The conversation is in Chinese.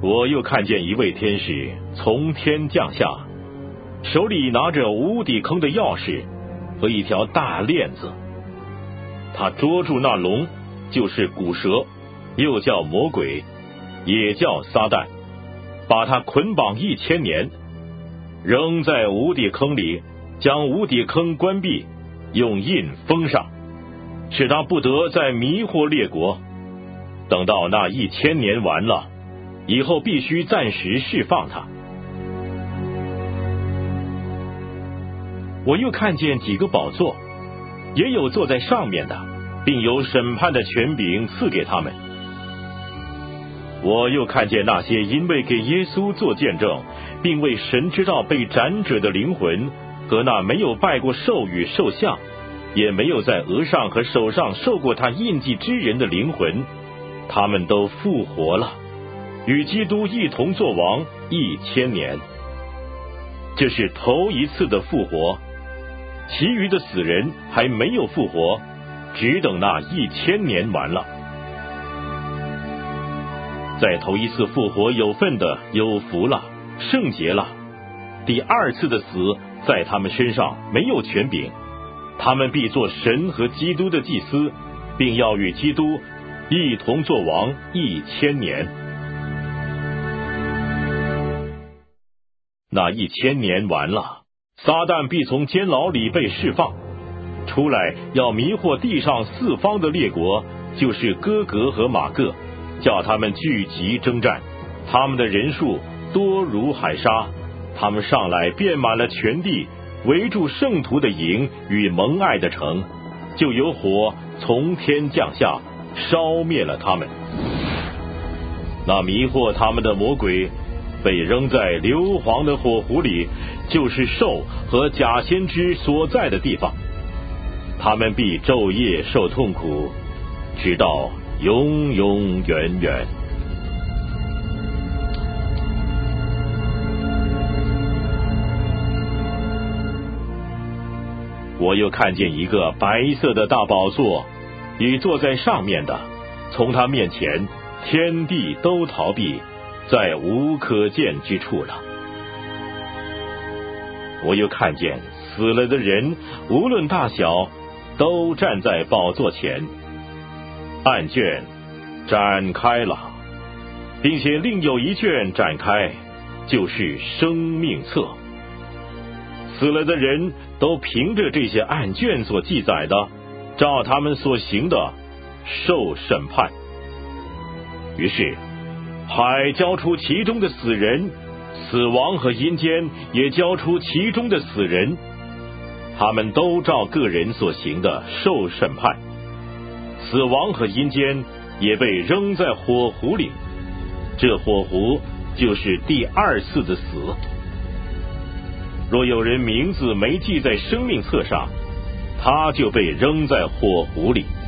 我又看见一位天使从天降下，手里拿着无底坑的钥匙和一条大链子。他捉住那龙，就是古蛇，又叫魔鬼，也叫撒旦，把他捆绑1000年，扔在无底坑里，将无底坑关闭，用印封上，使他不得再迷惑列国。等到那1000年完了以后，必须暂时释放他。我又看见几个宝座，也有坐在上面的，并有审判的权柄赐给他们。我又看见那些因为给耶稣做见证，并为神之道被斩者的灵魂，和那没有拜过兽与兽像，也没有在额上和手上受过他印记之人的灵魂，他们都复活了，与基督一同作王1000年。这是头一次的复活，其余的死人还没有复活，只等那1000年完了。在头一次复活有份的有福了，圣洁了。第二次的死在他们身上没有权柄，他们必做神和基督的祭司，并要与基督一同作王1000年。那1000年完了，撒旦必从监牢里被释放，出来要迷惑地上四方的列国，就是哥格和马各，叫他们聚集征战。他们的人数多如海沙，他们上来遍满了全地，围住圣徒的营与蒙爱的城，就有火从天降下，烧灭了他们。那迷惑他们的魔鬼被扔在硫磺的火湖里，就是兽和假先知所在的地方。他们必昼夜受痛苦，直到永永远远。我又看见一个白色的大宝座，与坐在上面的，从他面前天地都逃避，再无可见之处了。我又看见死了的人，无论大小，都站在宝座前，案卷展开了，并且另有一卷展开，就是生命册。死了的人都凭着这些案卷所记载的，照他们所行的受审判。于是海交出其中的死人，死亡和阴间也交出其中的死人，他们都照个人所行的受审判。死亡和阴间也被扔在火湖里，这火湖就是第二次的死。若有人名字没记在生命册上，他就被扔在火湖里。